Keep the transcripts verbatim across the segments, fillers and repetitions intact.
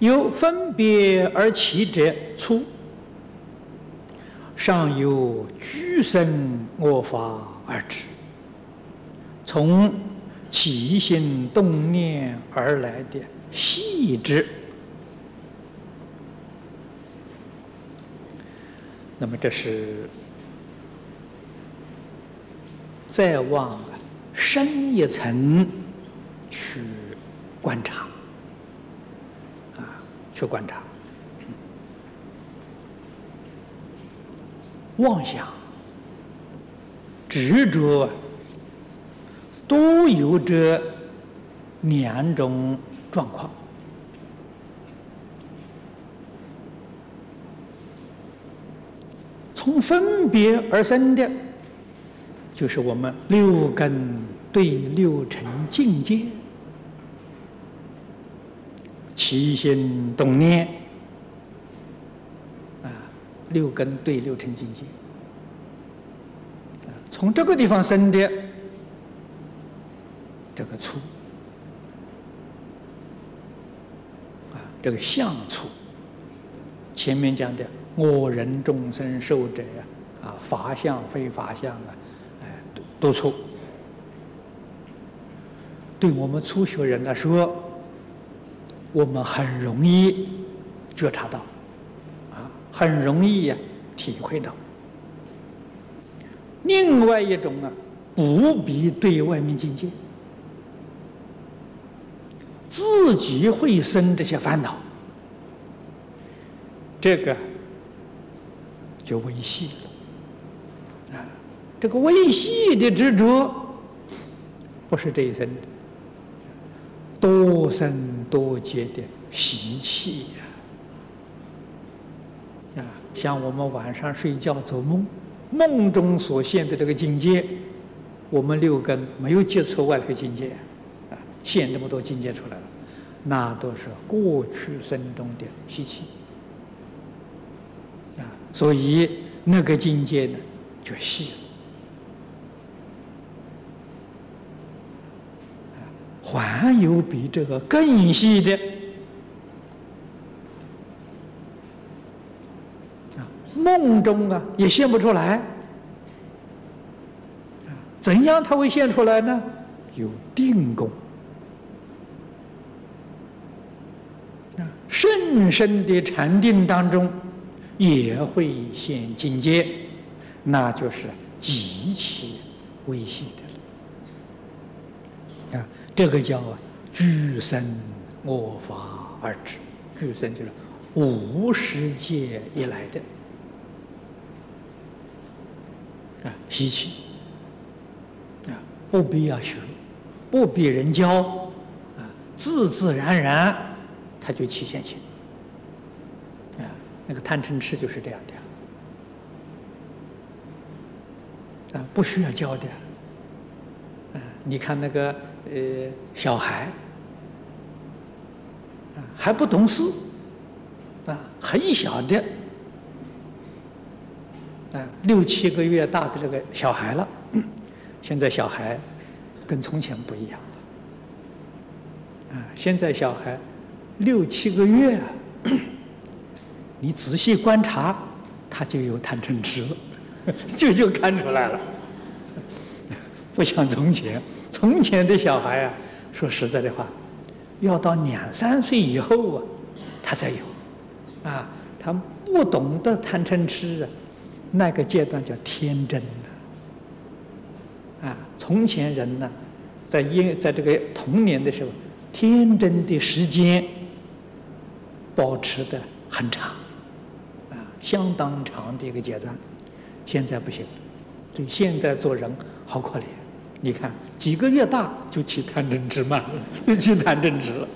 有分别而起者出，尚有俱生我法而止。从起心动念而来的细致，那么这是再往深一层去观察啊，去观察妄想、执着，都有这两种状况。从分别而生的，就是我们六根对六尘境界，起心动念啊，六根对六尘境界，从这个地方生的这个处啊，这个相处，前面讲的我人众生寿者啊，法相非法相啊，哎，都都处。对我们初学人来说，我们很容易觉察到，啊，很容易呀、啊、体会到。另外一种啊，不必对外面境界，自己会生这些烦恼，这个就微细了啊。这个微细的执着，不是这一生的，多生多劫的习气呀、啊。啊，像我们晚上睡觉做梦，梦中所现的这个境界，我们六根没有接触外来境界啊，现这么多境界出来了，那都是过去生中的习气啊，所以那个境界呢就细了。还有比这个更细的啊，梦中啊也现不出来。怎样它会现出来呢？有定功啊，甚深的禅定当中也会现境界，那就是极其微细的了啊。这个叫俱生我法而止，俱生就是无始界以来的啊习气啊，不必要学，不必人教啊，自自然然它就起现行啊。那个贪嗔痴就是这样的啊，不需要教的啊。你看那个。呃，小孩啊还不懂事啊，很小的啊，六七个月大的这个小孩了。现在小孩跟从前不一样了啊，现在小孩六七个月，你仔细观察，他就有贪嗔痴了，就就看出来了，不像从前。从前的小孩啊，说实在的话，要到两三岁以后啊，他才有，啊，他不懂得贪嗔痴啊，那个阶段叫天真啊。从前人呢，在婴在这个童年的时候，天真的时间保持的很长，啊，相当长的一个阶段。现在不行，所以现在做人好可怜。你看，几个月大就起贪嗔痴慢了，就起贪嗔痴了。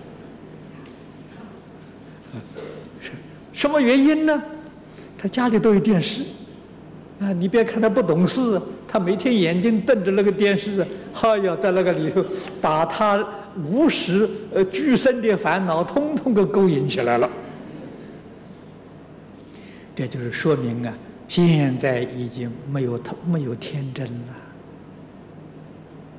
什么原因呢？他家里都有电视啊，你别看他不懂事，他每天眼睛瞪着那个电视，哎呀，在那个里头把他无始呃俱生的烦恼通通给勾引起来了。这就是说明啊，现在已经没有他没有天真了。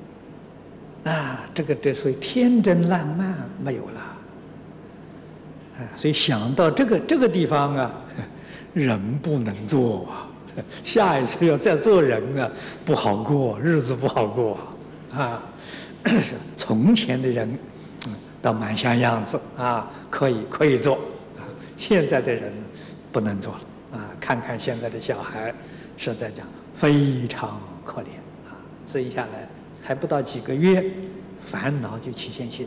啊，这个这所以天真烂漫没有了， 啊，所以想到这个这个地方啊，人不能做啊，下一次要再做人啊，不好过，日子不好过啊。从前的人倒蛮像样子啊，可以可以做啊，现在的人不能做了啊。看看现在的小孩，实在讲非常可怜啊，生下来还不到几个月，烦恼就起现行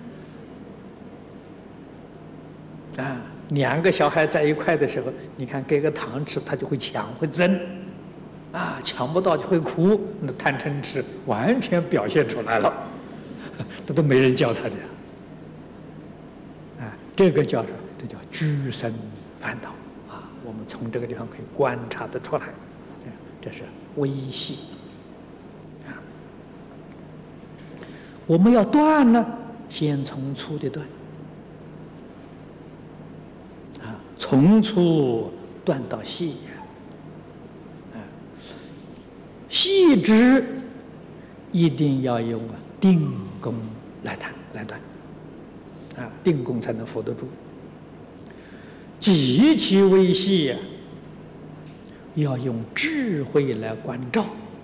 啊。两个小孩在一块的时候，你看给个糖吃，他就会抢，会争啊，抢不到就会哭，那贪嗔痴完全表现出来了，这都没人教他的啊。这个叫什么？这叫居生烦恼啊。我们从这个地方可以观察得出来，这是微细啊。我们要断呢，先从粗的断啊，从粗断到细呀。细枝一定要用啊定功来谈来断，啊，定功才能扶得住。极其微细呀、啊，要用智慧来关照，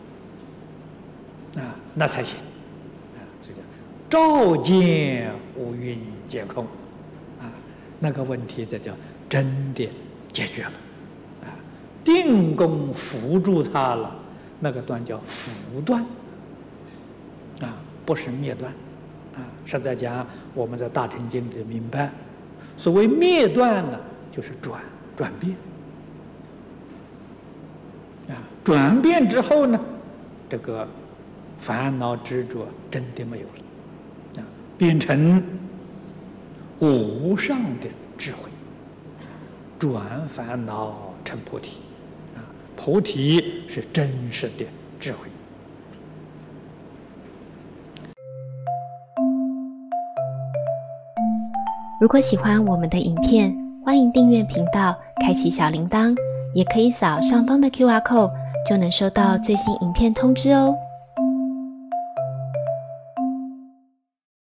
啊，那才行。啊，这叫照见五蕴皆空，啊，那个问题这叫真的解决了，啊，定功扶住它了。那个断叫扶断，啊，不是灭断，啊，实在讲，我们在《大乘经》里明白，所谓灭断呢，就是转转变，啊，转变之后呢，这个烦恼执着真的没有了，啊，变成无上的智慧，转烦恼成菩提。菩提是真实的智慧。 如果喜欢我们的影片，欢迎订阅频道，开启小铃铛，也可以扫上方的 Q R code，就能收到最新影片通知哦。